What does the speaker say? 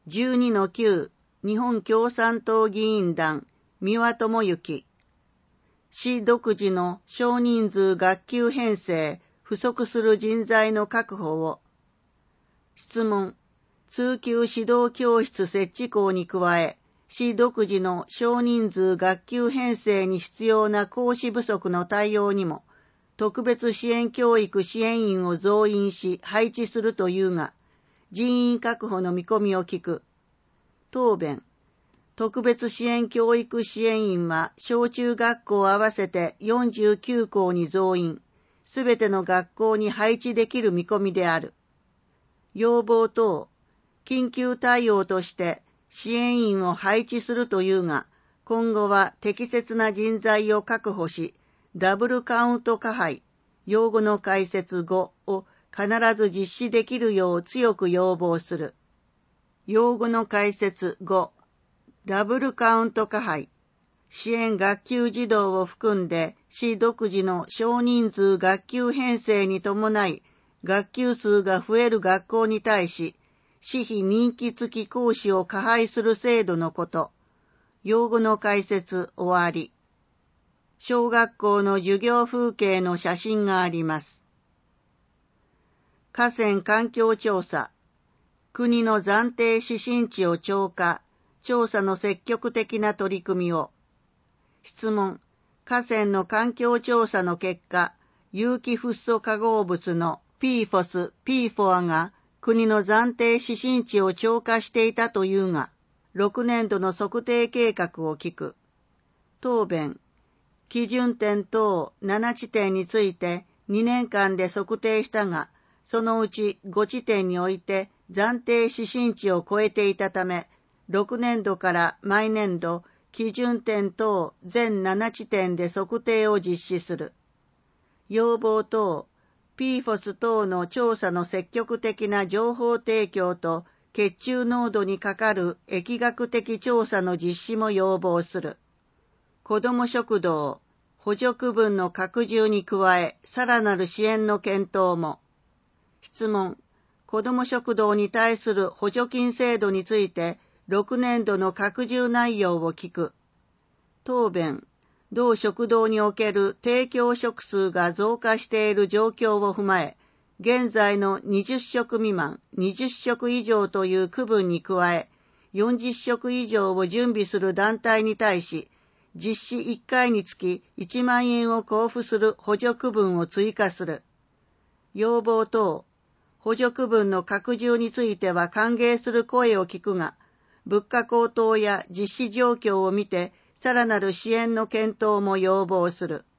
12-9 日本共産党議員団三輪智之。市独自の少人数学級編成、不足する人材の確保を。質問。通級指導教室設置校に加え、市独自の少人数学級編成に必要な講師不足の対応にも、特別支援教育支援員を増員し配置するというが、人員確保の見込みを聞く。答弁。特別支援教育支援員は小中学校合わせて49校に増員、すべての学校に配置できる見込みである。要望等、緊急対応として支援員を配置するというが、今後は適切な人材を確保し、ダブルカウント加配、用語の解説5を必ず実施できるよう強く要望する。用語の解説5、ダブルカウント加配、支援学級児童を含んで市独自の少人数学級編成に伴い、学級数が増える学校に対し、市費任期付き講師を加配する制度のこと。用語の解説終わり。小学校の授業風景の写真があります。河川環境調査。国の暫定指針値を超過、調査の積極的な取り組みを。質問。河川の環境調査の結果、有機フッ素化合物の PFOS、PFOA が国の暫定指針値を超過していたというが、6年度の測定計画を聞く。答弁。基準点等7地点について2年間で測定したが、そのうち5地点において暫定指針値を超えていたため、6年度から毎年度、基準点等全7地点で測定を実施する。要望等、PFOS 等の調査の積極的な情報提供と血中濃度にかかる疫学的調査の実施も要望する。子ども食堂、補助区分の拡充に加え、さらなる支援の検討も。質問。子ども食堂に対する補助金制度について、6年度の拡充内容を聞く。答弁。同食堂における提供食数が増加している状況を踏まえ、現在の20食未満、20食以上という区分に加え、40食以上を準備する団体に対し、実施1回につき1万円を交付する補助区分を追加する。要望等、補助区分の拡充については歓迎する声を聞くが、物価高騰や実施状況を見て、さらなる支援の検討も要望する。